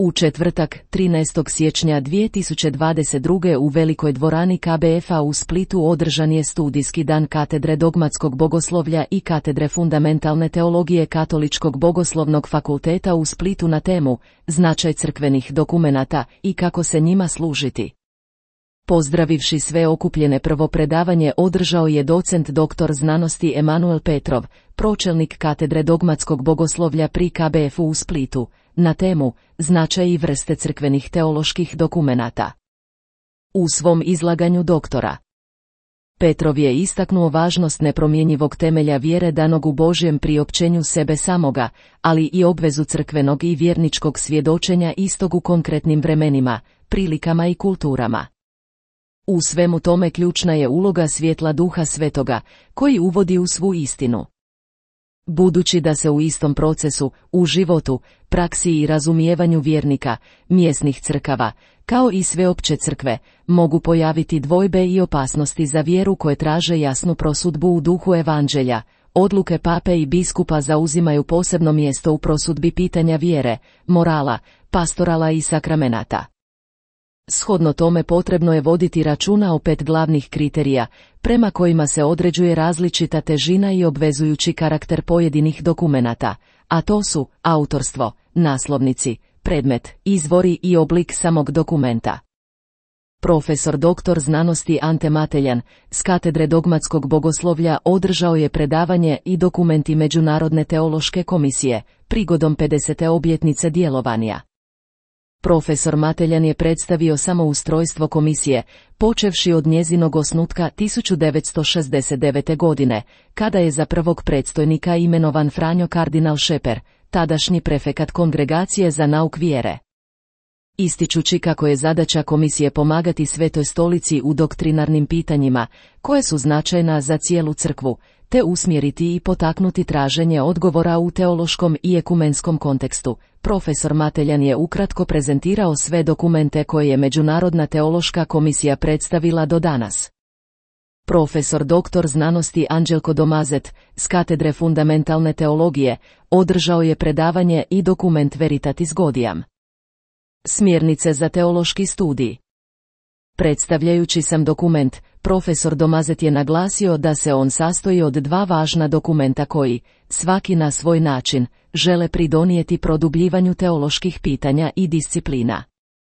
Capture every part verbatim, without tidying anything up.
U četvrtak, trinaestog siječnja dvije tisuće dvadeset druge. u velikoj dvorani K B F-a u Splitu održan je studijski dan katedre dogmatskog bogoslovlja i katedre fundamentalne teologije Katoličkog bogoslovnog fakulteta u Splitu na temu Značaj crkvenih dokumenata i kako se njima služiti. Pozdravivši sve okupljene, prvo predavanje održao je docent doktor znanosti Emanuel Petrov, pročelnik katedre dogmatskog bogoslovlja pri K B F-u u Splitu, na temu Značaj i vrste crkvenih teoloških dokumenata. U svom izlaganju doktora Petrov je istaknuo važnost nepromjenjivog temelja vjere danog u Božjem priopćenju sebe samoga, ali i obvezu crkvenog i vjerničkog svjedočenja istog u konkretnim vremenima, prilikama i kulturama. U svemu tome ključna je uloga svjetla Duha Svetoga, koji uvodi u svu istinu. Budući da se u istom procesu, u životu, praksi i razumijevanju vjernika, mjesnih crkava, kao i sveopće crkve, mogu pojaviti dvojbe i opasnosti za vjeru koje traže jasnu prosudbu u duhu evanđelja, odluke pape i biskupa zauzimaju posebno mjesto u prosudbi pitanja vjere, morala, pastorala i sakramenata. Shodno tome potrebno je voditi računa o pet glavnih kriterija, prema kojima se određuje različita težina i obvezujući karakter pojedinih dokumenata, a to su autorstvo, naslovnici, predmet, izvori i oblik samog dokumenta. Profesor doktor znanosti Ante Mateljan, s katedre dogmatskog bogoslovlja, održao je predavanje i dokumenti Međunarodne teološke komisije, prigodom pedesete obljetnice djelovanja. Profesor Mateljan je predstavio samoustrojstvo komisije, počevši od njezinog osnutka tisuću devetsto šezdeset devete. godine, kada je za prvog predstojnika imenovan Franjo kardinal Šeper, tadašnji prefekat Kongregacije za nauk vjere. Ističući kako je zadaća komisije pomagati Svetoj Stolici u doktrinarnim pitanjima, koje su značajna za cijelu crkvu, te usmjeriti i potaknuti traženje odgovora u teološkom i ekumenskom kontekstu, profesor Mateljan je ukratko prezentirao sve dokumente koje je Međunarodna teološka komisija predstavila do danas. Profesor doktor znanosti Anđelko Domazet, s katedre fundamentalne teologije, održao je predavanje i dokument Veritatis Gaudium. Smjernice za teološki studij. Predstavljajući sam dokument, profesor Domazet je naglasio da se on sastoji od dva važna dokumenta koji, svaki na svoj način, žele pridonijeti produbljivanju teoloških pitanja i disciplina.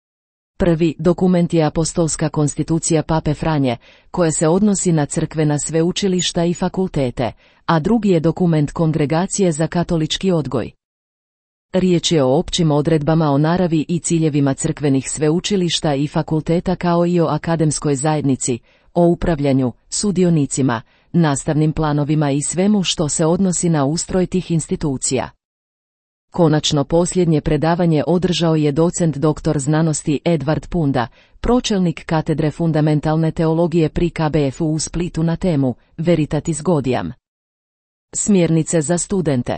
Prvi dokument je Apostolska konstitucija Pape Franje, koja se odnosi na crkvena sveučilišta i fakultete, a drugi je dokument Kongregacije za katolički odgoj. Riječ je o općim odredbama o naravi i ciljevima crkvenih sveučilišta i fakulteta kao i o akademskoj zajednici, o upravljanju, sudionicima, nastavnim planovima i svemu što se odnosi na ustroj tih institucija. Konačno posljednje predavanje održao je docent doktor znanosti Edvard Punda, pročelnik katedre fundamentalne teologije pri K B F-u u Splitu na temu Veritatis Gaudium. Smjernice za studente.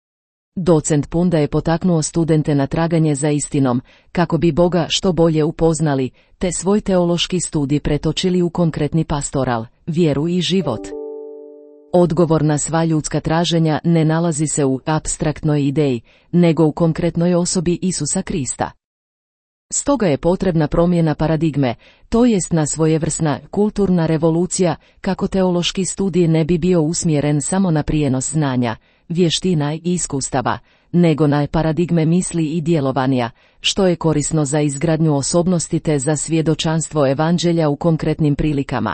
Docent Punda je potaknuo studente na traganje za istinom, kako bi Boga što bolje upoznali, te svoj teološki studij pretočili u konkretni pastoral, vjeru i život. Odgovor na sva ljudska traženja ne nalazi se u apstraktnoj ideji, nego u konkretnoj osobi Isusa Krista. Stoga je potrebna promjena paradigme, to jest na svojevrsna kulturna revolucija, kako teološki studij ne bi bio usmjeren samo na prijenos znanja, vještina i iskustava, nego na paradigme misli i djelovanja, što je korisno za izgradnju osobnosti te za svjedočanstvo evanđelja u konkretnim prilikama.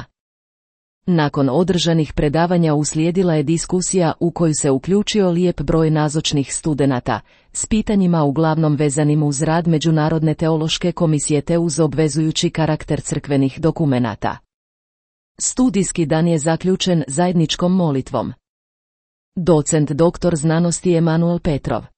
Nakon održanih predavanja uslijedila je diskusija u koju se uključio lijep broj nazočnih studenata, s pitanjima uglavnom vezanim uz rad Međunarodne teološke komisije te uz obvezujući karakter crkvenih dokumenata. Studijski dan je zaključen zajedničkom molitvom. Docent doktor znanosti Emanuel Petrov.